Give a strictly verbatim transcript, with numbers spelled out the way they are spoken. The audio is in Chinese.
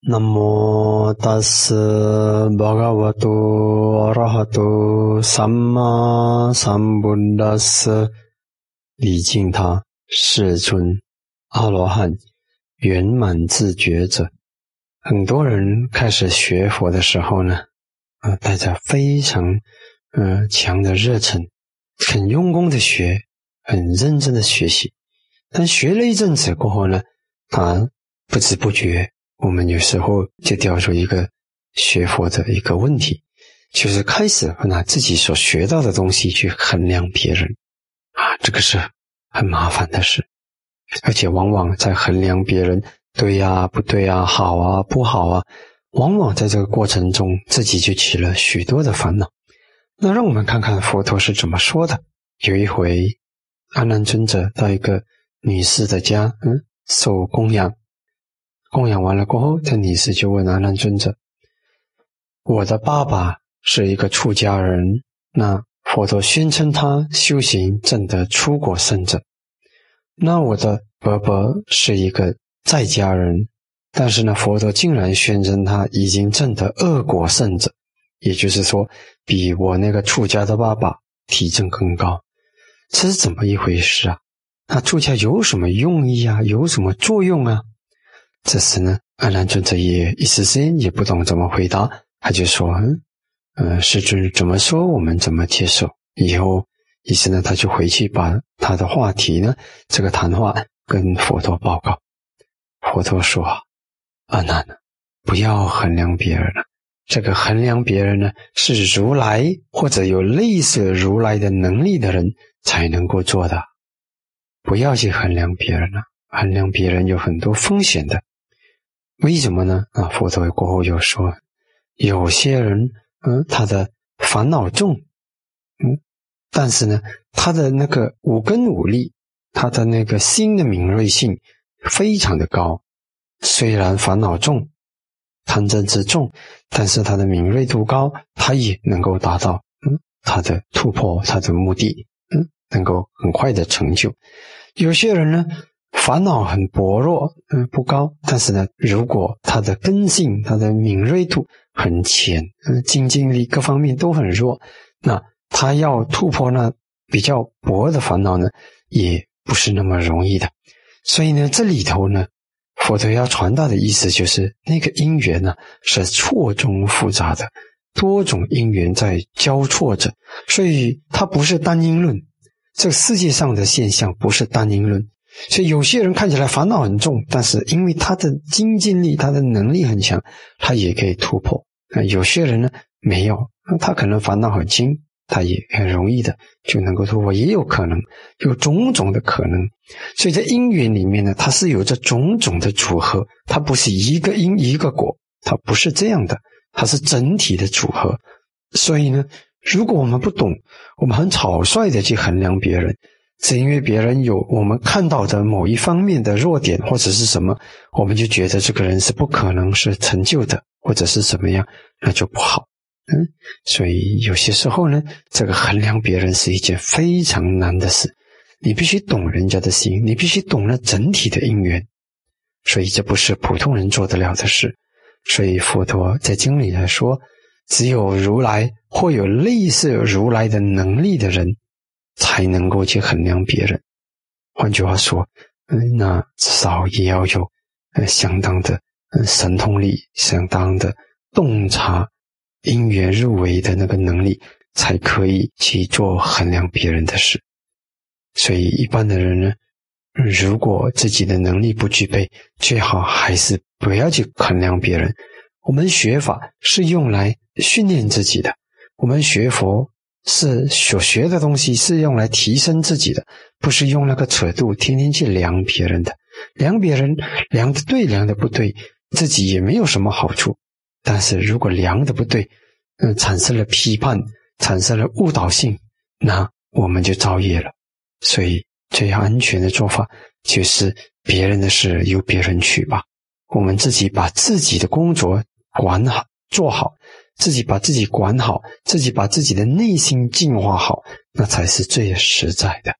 南无达斯巴嘎瓦多阿拉哈多萨玛萨布达斯，礼敬他世尊阿罗汉圆满自觉者。很多人开始学佛的时候呢，呃，带着非常呃强的热忱，很用功的学，很认真的学习。但学了一阵子过后呢，他不知不觉，我们有时候就掉入一个学佛的一个问题，就是开始会拿自己所学到的东西去衡量别人啊，这个是很麻烦的事，而且往往在衡量别人对啊不对啊好啊不好啊，往往在这个过程中自己就起了许多的烦恼。那让我们看看佛陀是怎么说的。有一回阿难尊者到一个女士的家，嗯，受供养，供养完了过后，这女士就问阿难尊者，我的爸爸是一个出家人，那佛陀宣称他修行证得出果圣者，那我的伯伯是一个在家人，但是呢佛陀竟然宣称他已经证得二果圣者，也就是说比我那个出家的爸爸体证更高，这是怎么一回事啊？那出家有什么用意啊？有什么作用啊？这时呢，阿难尊者也一时之间也不懂怎么回答，他就说，嗯，呃，世尊怎么说我们怎么接受。以后，于是呢，他就回去把他的话题呢，这个谈话跟佛陀报告。佛陀说，阿难，不要衡量别人了，这个衡量别人呢，是如来或者有类似如来的能力的人才能够做的。不要去衡量别人了，衡量别人有很多风险的。为什么呢？啊，佛陀过后又说，有些人，嗯，他的烦恼重，嗯，但是呢，他的那个五根五力，他的那个心的敏锐性非常的高。虽然烦恼重，贪嗔痴重，但是他的敏锐度高，他也能够达到，嗯，他的突破，他的目的，嗯，能够很快的成就。有些人呢，烦恼很薄弱，嗯，不高，但是呢，如果他的根性，他的敏锐度很浅，嗯，精进力各方面都很弱，那他要突破那比较薄的烦恼呢，也不是那么容易的。所以呢，这里头呢，佛陀要传达的意思就是，那个因缘呢，是错综复杂的，多种因缘在交错着，所以它不是单因论。这个世界上的现象不是单因论，所以有些人看起来烦恼很重，但是因为他的精进力，他的能力很强，他也可以突破。有些人呢没有，他可能烦恼很轻，他也很容易的就能够突破，也有可能，有种种的可能。所以在因缘里面呢，它是有着种种的组合，它不是一个因一个果，它不是这样的，它是整体的组合。所以呢，如果我们不懂，我们很草率的去衡量别人，是因为别人有我们看到的某一方面的弱点或者是什么，我们就觉得这个人是不可能是成就的，或者是怎么样，那就不好。嗯，所以有些时候呢，这个衡量别人是一件非常难的事，你必须懂人家的心，你必须懂了整体的因缘，所以这不是普通人做得了的事。所以佛陀在经里来说，只有如来或有类似如来的能力的人才能够去衡量别人。换句话说，嗯，那至少也要有呃相当的呃神通力，相当的洞察因缘入微的那个能力，才可以去做衡量别人的事。所以一般的人呢，如果自己的能力不具备，最好还是不要去衡量别人。我们学法是用来训练自己的，我们学佛是所学的东西是用来提升自己的，不是用那个尺度天天去量别人的。量别人量的对量的不对，自己也没有什么好处。但是如果量的不对，嗯，产生了批判，产生了误导性，那我们就造业了。所以最安全的做法就是别人的事由别人去吧，我们自己把自己的工作管好做好，自己把自己管好，自己把自己的内心净化好，那才是最实在的。